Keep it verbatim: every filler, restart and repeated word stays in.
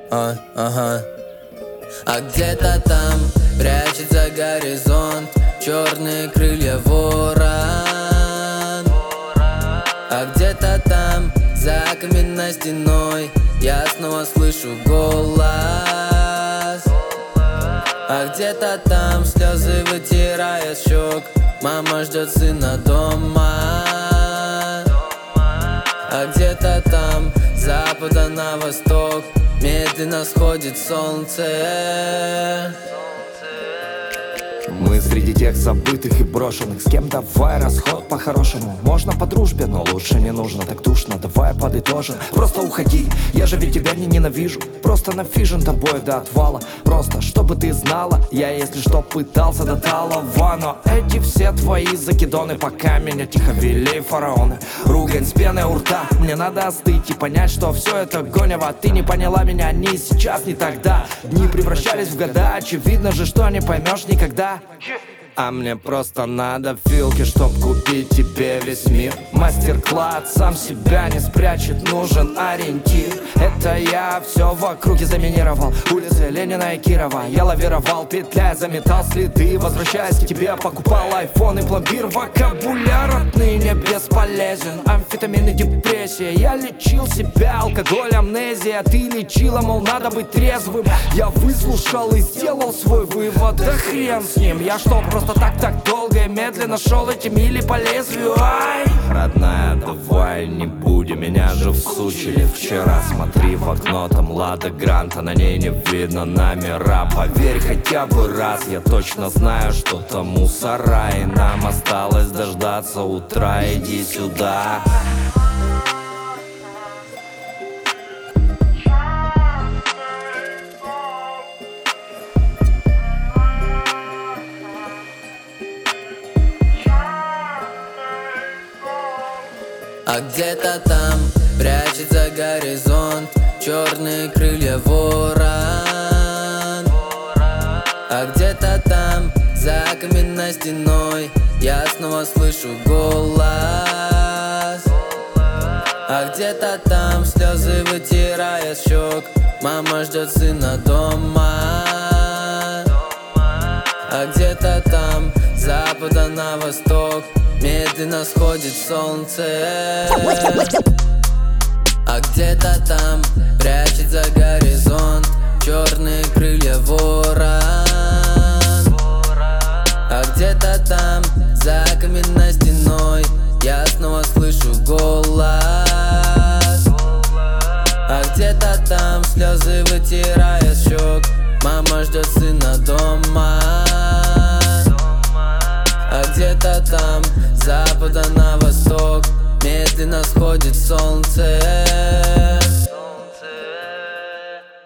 а, ага. А где-то там прячется горизонт, черные крылья ворон. А где-то там за каменной стеной я снова слышу голос. А где-то там слезы вытирает щек, мама ждет сына дома. А где-то там с запада на восток медленно сходит солнце. Мы среди тех забытых и брошенных. С кем давай расход по-хорошему. Можно по дружбе, но лучше не нужно. Так душно, давай подытожим. Просто уходи, я же ведь тебя не ненавижу. Просто нафижен тобой до отвала. Просто, чтобы ты знала, я если что пытался до талого. Но эти все твои закидоны, пока меня тихо вели фараоны. Ругань с пеной у рта, мне надо остыть и понять, что все это гонево. Ты не поняла меня ни сейчас, ни тогда. Дни превращались в года, очевидно же, что не поймешь никогда. А мне просто надо филки, чтоб купить тебе весь мир. Мастер-класс сам себя не спрячет, нужен ориентир. Это я все в округе заминировал. Улицы Ленина и Кирова. Я лавировал, петляя, заметал следы. Возвращаясь к тебе, покупал айфон и пломбир. Вокабуляр отныне бесполезен. Амфетамины, депрессия. Я лечил себя, алкоголь, амнезия. Ты лечила, мол, надо быть трезвым. Я выслушал и сделал свой вывод. Да хрен с ним, я что, просто так так долго и медленно шел эти мили по лезвию. Ай! Родная, давай не будем, меня же всучили вчера. Смотри в окно, там Лада Гранта, на ней не видно номера. Поверь хотя бы раз, я точно знаю, что там мусора. И нам осталось дождаться утра, иди сюда. А где-то там прячется горизонт, черные крылья ворон. А где-то там за каменной стеной я снова слышу голос. А где-то там слезы вытирает щек, мама ждет сына дома. А где-то там с запада на восток медленно сходит солнце. А где-то там прячется горизонт.